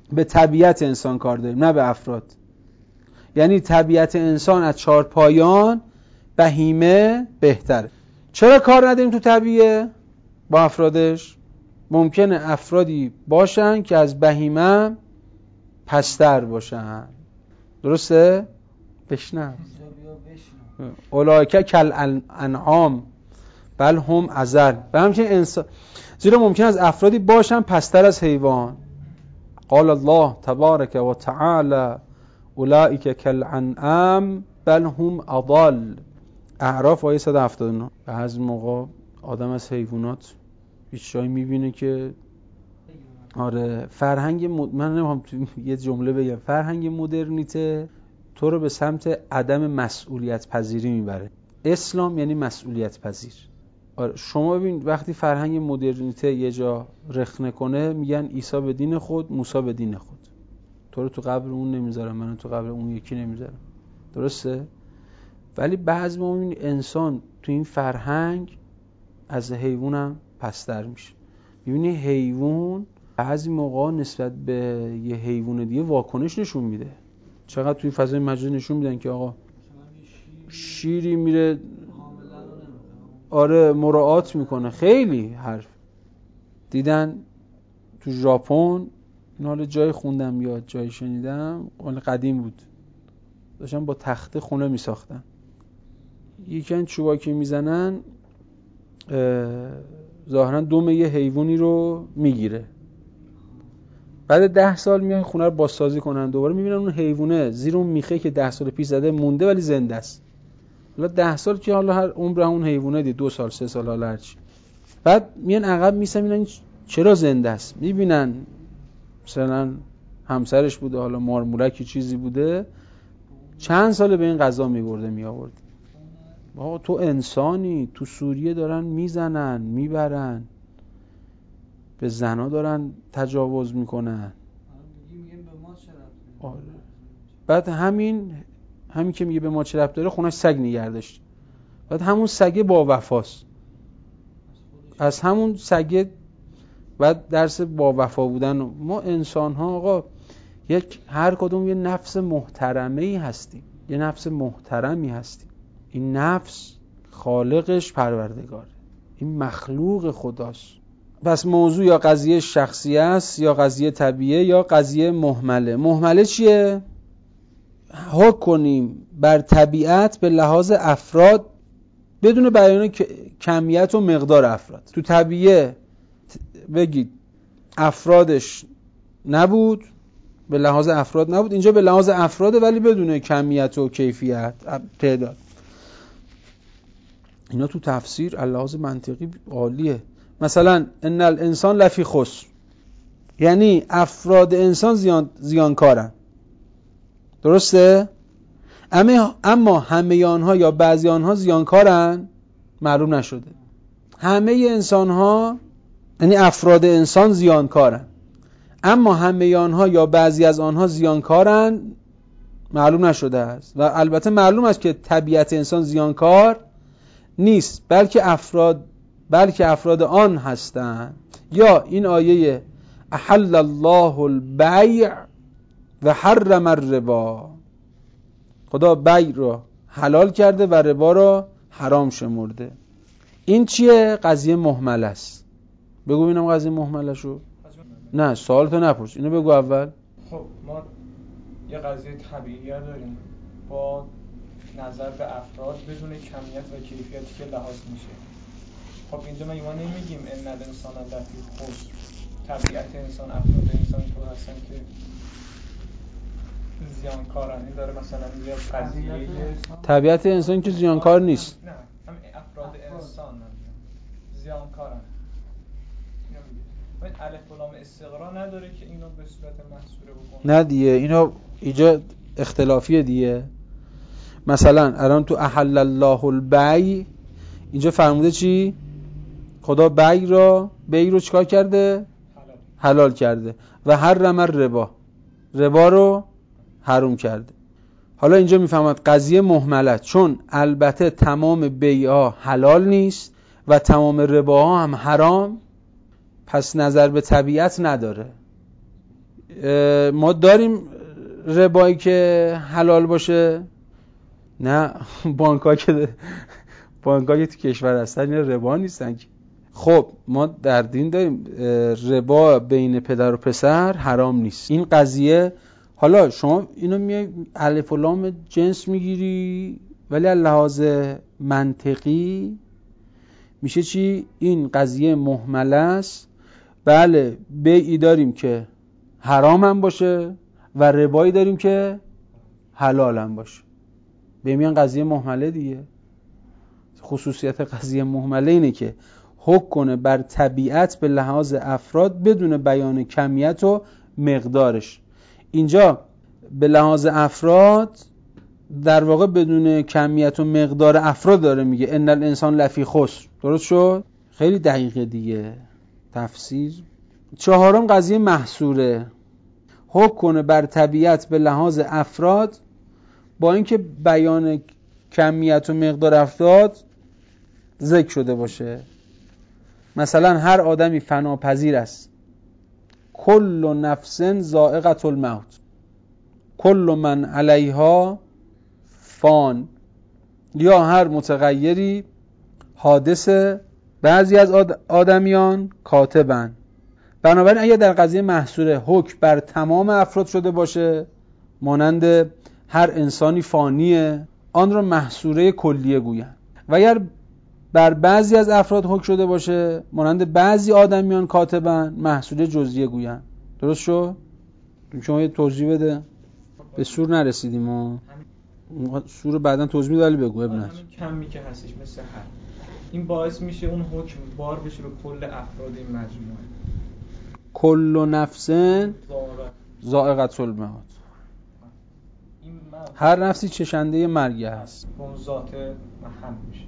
Speaker 1: به طبیعت انسان کار داریم، نه به افراد. یعنی طبیعت انسان از چهارپایان بهیمه بهتره. چرا کار نداریم تو طبیعه با افرادش؟ ممکنه افرادی باشن که از بهیمه پستر باشن. درسته؟ بشنو. اولئک کالانعام بل هم اضل. و همچنین انسان، زیرا ممکن از افرادی باشن پستر از حیوان. قال الله تبارک و تعالی اولئک کالانعام بل هم اضل. اعراف آیه 179. بعضی موقع آدم از حیوانات هیچ جایی میبینه که آره فرهنگ من نمیخوام یه جمله بگم، فرهنگ مدرنیته تو رو به سمت عدم مسئولیت پذیری میبره. اسلام یعنی مسئولیت پذیر. آره شما ببین وقتی فرهنگ مدرنیته یه جا رخنه کنه میگن عیسی به دین خود، موسی به دین خود. تو رو تو قبر اون نمیذارم، منو تو قبر اون یکی نمیذارم. درسته؟ ولی بعضی ما میبینی انسان تو این فرهنگ از حیوان هم پستر میشه. میبینی حیوان بعضی موقع نسبت به یه حیوان دیگه واکنش نشون میده. چقدر توی فضای مجازی نشون میدن که آقا شیری میره آره مراعات میکنه. خیلی حرف دیدن تو ژاپن، حالا جای خوندم یا جای شنیدم، حالا قدیم بود، داشتن با تخته خونه میساختن. یکن چوباکی میزنن ظاهرا دم یه حیوانی رو میگیره. بعد 10 سال میان خونه رو بازسازی کنن، دوباره میبینن اون حیوانه زیر اون میخه که 10 سال پیش زده مونده ولی زنده است. حالا 10 سال که حالا هر عمر اون حیوانه دی 2 سال 3 سال حالا هرچی. بعد میان عقب میبینن چرا زنده است. میبینن مثلا همسرش بوده، حالا مارمولکی چیزی بوده، چند سال به این غذا میبرده میآورد. آقا تو انسانی، تو سوریه دارن میزنن میبرن، به زنا دارن تجاوز میکنن. آره. بعد همین که میگه به ما چه ربط داره، خونش سگ نگه داشت. بعد همون سگه با وفاست. از همون سگه بعد درس با وفا بودن. ما انسان ها آقا هر کدوم یه نفس محترمه‌ای هستیم، یه نفس محترمی هستیم. این نفس خالقش پروردگاره، این مخلوق خداست. پس موضوع یا قضیه شخصی است یا قضیه طبیعه یا قضیه مهمله. مهمله چیه؟ حکم کنیم بر طبیعت به لحاظ افراد بدون بیان کمیت و مقدار افراد. تو طبیعه بگید افرادش نبود، به لحاظ افراد نبود، اینجا به لحاظ افراده ولی بدون کمیت و کیفیت تعداد. اینا تو تفسیر لحاظ منطقی عالیه. مثلا ان الانسان لفی خسر، یعنی افراد انسان زیانکارن. درسته؟ اما همه آنها یا بعضی آنها زیانکارن معلوم نشده. همه انسان ها یعنی افراد انسان زیانکارن، اما همه آنها یا بعضی از آنها زیانکارن معلوم نشده است. و البته معلوم است که طبیعت انسان زیانکار نیست، بلکه افراد آن هستند. یا این آیه احل الله البیع و حرم الربا، خدا بیع رو حلال کرده و ربا رو حرام شمرده. این چیه؟ قضیه مهمل است. بگو ببینم قضیه مهمله شو. نه سوالتو نپرس، اینو بگو اول.
Speaker 3: خب ما یه قضیه طبیعی داریم با نظر به افراد بدون کمیت و کیفیتی که لحاظ میشه. خب اینجا ما نمیگیم ان الانسان لفی خسر، طبیعت انسان، افراد انسان طور هستن که زیانکارن. این داره مثلا میگه قضیه
Speaker 1: طبیعت انسان که زیانکار نیست.
Speaker 3: نه، هم افراد انسان زیانکارن. این الف و لام استقرا نداره که اینو به صورت محصوره بکنه.
Speaker 1: نه دیگه، اینو اینجا اختلافیه دیگه. مثلا الان تو احل الله البیع اینجا فرموده چی؟ خدا بیع رو چیکار کرده؟ حلال کرده. و حرم الربا، ربا رو حرام کرده. حالا اینجا میفهمد قضیه مهمله، چون البته تمام بیع‌ها حلال نیست و تمام رباها هم حرام، پس نظر به طبیعت نداره. ما داریم ربایی که حلال باشه؟ نه، بانک‌ها که تو کشور هستن اینا ربا نیستن. خب ما در دین داریم ربا بین پدر و پسر حرام نیست. این قضیه حالا شما اینو میای الف و لام جنس میگیری، ولی از لحاظ منطقی میشه چی؟ این قضیه مهمله است. بله، بیعی داریم که حرام هم باشه و ربایی داریم که حلال هم باشه. به میان قضیه مهمله دیگه. خصوصیت قضیه مهمله اینه که حکم کنه بر طبیعت به لحاظ افراد بدون بیان کمیت و مقدارش. اینجا به لحاظ افراد در واقع بدون کمیت و مقدار افراد داره میگه ان الانسان لفی خسر. درست شد؟ خیلی دقیقه دیگه تفسیر. چهارم قضیه محصوره، حکم کنه بر طبیعت به لحاظ افراد با اینکه بیان کمیت و مقدار افراد ذکر شده باشه. مثلا هر آدمی فناپذیر است، کل نفس ذائقة الموت، کل من علیها فان، یا هر متغیری حادثه، بعضی از آدمیان کاتبن. بنابراین اگر در قضیه محصوره حکم بر تمام افراد شده باشه، مانند هر انسانی فانیه، آن را محصوره کلیه گویند. و اگر بر بعضی از افراد حکم شده باشه، مانند بعضی آدمیان کاتبن، محصوره جزئیه گویند. درست شد؟ شما یه توضیح بده. به سور نرسیدیم ما. سور بعداً توضیح میده، ولی بگو ابن.
Speaker 3: کمی که هستش مثل هر این باعث میشه اون حکم بار بشه به کل افراد این مجموعه.
Speaker 1: کل نفس ذائقة الموت، هر نفسی چشنده مرگ هست.
Speaker 3: اون ذات محل میشه.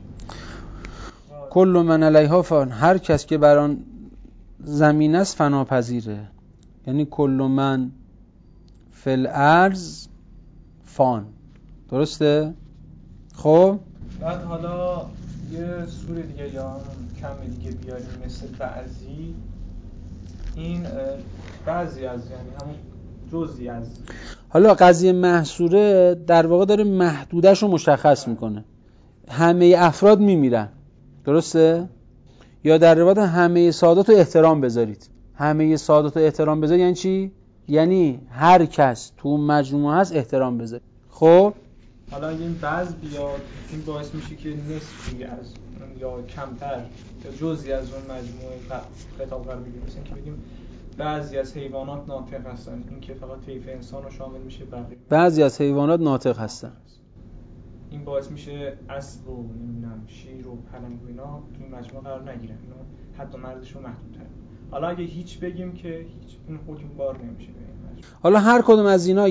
Speaker 1: کل من علیها فان، هر کس که بر آن زمین است فناپذیره. یعنی کل من فی الارض فان. درسته؟ خب
Speaker 3: بعد حالا یه سوره دیگه یا کمی دیگه بیاریم مثل بعضی. این بعضی از یعنی همون جزئی از.
Speaker 1: حالا قضیه محصوره در واقع داره محدودش رو مشخص میکنه. همه افراد میمیرن. درسته؟ یا در روایت همه سادات رو احترام بذارید. همه سادات رو احترام بذارید یعنی چی؟ یعنی هر کس تو مجموعه هست احترام بذارید. خب
Speaker 3: حالا این بعض بیاد، این باعث میشه که نصفی از یا کمتر یا جزئی از اون مجموعه خطاب قرار بگیره. مثلا که بگیم بعضی از حیوانات ناطق هستن، این که فقط طیف انسان رو شامل میشه.
Speaker 1: بعضی از حیوانات ناطق هستن،
Speaker 3: این باعث میشه اسب و نمیدونم شیر و پلنگ و اینا تو این مجموعه قرار نگیرن، اینا حد و مرزشون محدودتره. حالا اگه هیچ بگیم که هیچ، این حکم بار نمیشه به این مجموعه.
Speaker 1: حالا هر کدوم از اینا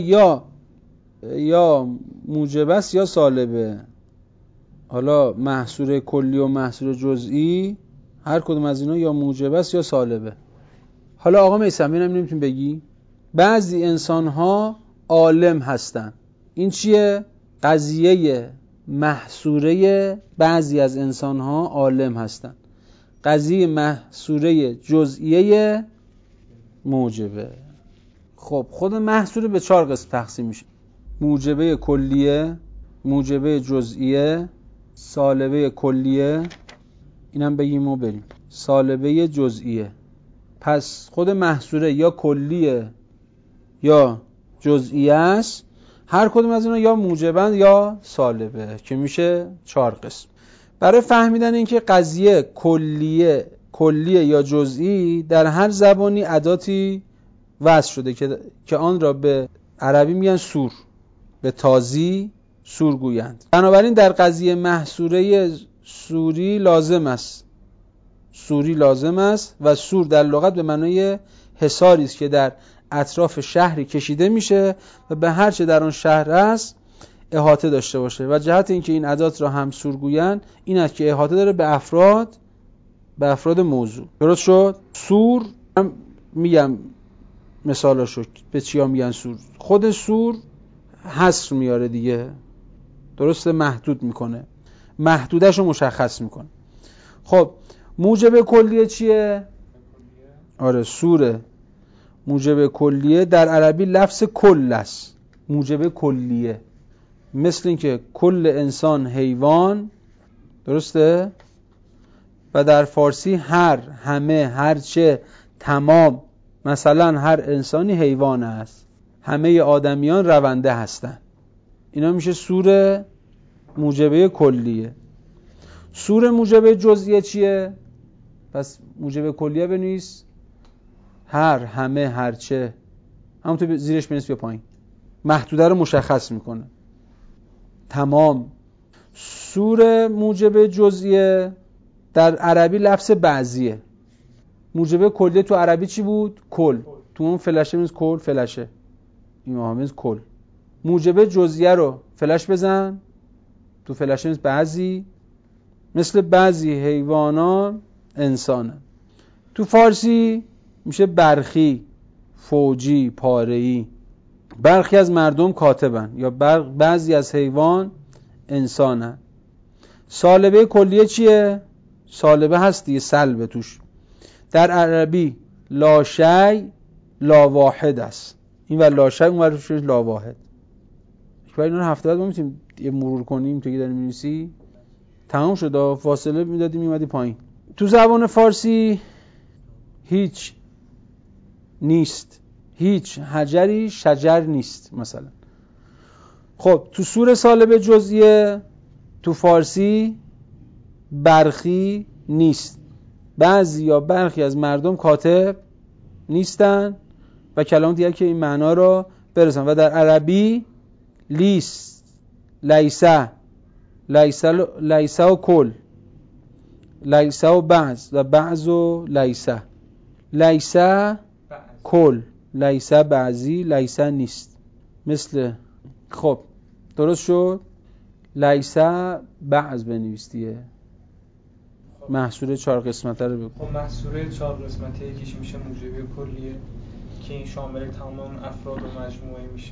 Speaker 1: یا موجب است یا سالبه. حالا محصور کلی و محصور جزئی، هر کدوم از اینا یا موجب است یا سالبه. حالا آقا میثم اینم نمیتونی بگی بعضی انسان‌ها عالم هستن. این چیه؟ قضیه محصوره بعضی از انسان‌ها عالم هستن. قضیه محصوره جزئیه موجبه. خب خود محصوره به 4 قسم تقسیم میشه: موجبه کلیه، موجبه جزئیه، سالبه کلیه، اینم بگیم و بریم، سالبه جزئیه. پس خود محصوره یا کلیه یا جزئیه است. هر کدوم از اینا یا موجبن یا سالبه که میشه 4 قسم. برای فهمیدن اینکه قضیه کلیه یا جزئی، در هر زبانی اداتی وضع شده که آن را به عربی میگن سور، به تازی سور گویند. بنابراین در قضیه محصوره سوری لازم است و سور در لغت به معنای حصاری است که در اطراف شهری کشیده میشه و به هر چه در آن شهر است احاطه داشته باشه. و جهت اینکه این ادات را هم سور گویند این است که احاطه داره به افراد موضوع. درست شد؟ سور هم میگم مثالاشو به چیا میگن سور. خود سور حصر میاره دیگه، درسته؟ محدود میکنه، محدودش رو مشخص میکنه. خب موجب کلیه چیه؟ آره سوره. موجب کلیه در عربی لفظ کل است، موجب کلیه. مثل اینکه کل انسان حیوان، درسته؟ و در فارسی هر، همه، هرچه، تمام. مثلا هر انسانی حیوان است، همه آدمیان رونده هستند. اینا میشه سور موجبه کلیه. سور موجبه جزئیه چیه؟ پس موجبه کلیه بنویس هر، همه، هرچه، همونطور زیرش بنویس بیا پایین، محدوده رو مشخص میکنه. تمام. سور موجبه جزئیه در عربی لفظ بعضیه. موجبه کلیه تو عربی چی بود؟ کل. تو اون فلشه میز کل، فلشه این میز کل. موجبه جزئیه رو فلش بزن، تو فلشه میز بعضی، مثل بعضی حیوانان انسانن. تو فارسی میشه برخی، فوجی، پاره‌ای. برخی از مردم کاتبن یا بعضی از حیوان انسانن. سالبه کلیه چیه؟ سالبه هست دیگه، سلبه توش. در عربی لا شی لا واحد است. این ور لا شی، اون ور لا واحد. یک اینا رو هفته بعد ما میتونیم یه مرور کنیم تو که داریم می‌نویسی. تمام شد، فاصله میدادیم میمدی پایین. تو زبان فارسی هیچ نیست، هیچ حجری شجر نیست مثلا. خب تو سور سالبه جزئیه تو فارسی برخی نیست، بعضی یا برخی از مردم کاتب نیستن و کلام دیگر که این معنا رو برسن. و در عربی لیست، لیسه، لیسه و کل، لیسه و بعض و بعض و لیسه. لیسه کل، لیسه بعضی، لیسه نیست. مثل خب درست شد. لیسه بعض بنویس دیگه. محصول 4 قسمته رو بگو.
Speaker 3: خب محصول 4 قسمته یکیش میشه موجبه کلیه که این شامل تمام اون افراد و مجموعه میشه.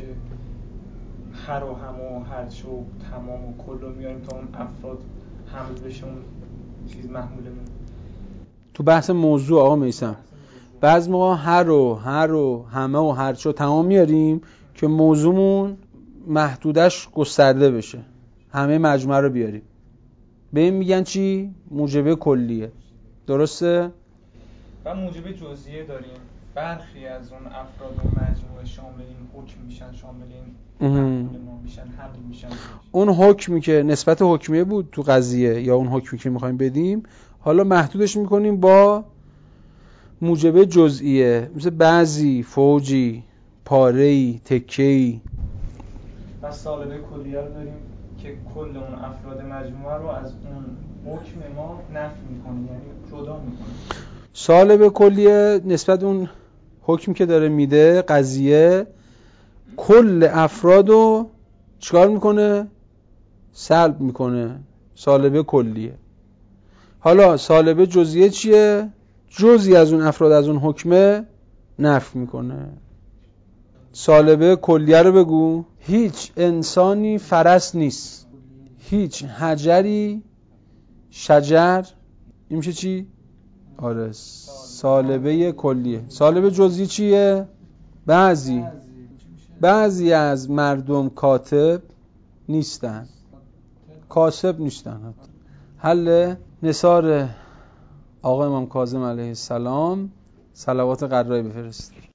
Speaker 3: هر و هم و هرچه و تمام و کل رو میاریم تا اون افراد حمل بشه اون چیز محمولمون.
Speaker 1: تو بحث موضوع آقا میسم بعض موقع هر و همه و هرچه و تمام میاریم که موضوعمون محدودش گسترده بشه، همه مجموعه رو بیاریم. به این میگن چی؟ موجبه کلیه. درسته؟
Speaker 3: و موجبه جزئیه داریم. برخی از اون افراد و مجموعه شامل این حکم میشن، شامل این محمول ما میشن، حمل میشن.
Speaker 1: اون حکمی که نسبت حکمیه بود تو قضیه یا اون حکمی که میخوایم بدیم، حالا محدودش میکنیم با موجبه جزئیه، مثل بعضی، فوجی، پاره‌ای، تکه‌ای.
Speaker 3: و سالبه کلیه رو داریم که کل اون افراد مجموعه رو از اون حکم ما نفی میکنه، یعنی جدا میکنه.
Speaker 1: سالبه کلیه نسبت اون حکمی که داره میده قضیه، کل افراد رو چیکار میکنه؟ سلب میکنه. سالبه کلیه. حالا سالبه جزئیه چیه؟ جزئی از اون افراد از اون حکمه نفی میکنه. سالبه کلیه رو بگو. هیچ انسانی فرس نیست، هیچ حجری شجر. این میشه چی؟ آره سالبه کلیه. سالبه جزئی چیه؟ بعضی از مردم کاتب نیستن، کاسب نیستن. حل نثار آقا امام کاظم علیه السلام. صلوات قرایی بفرست.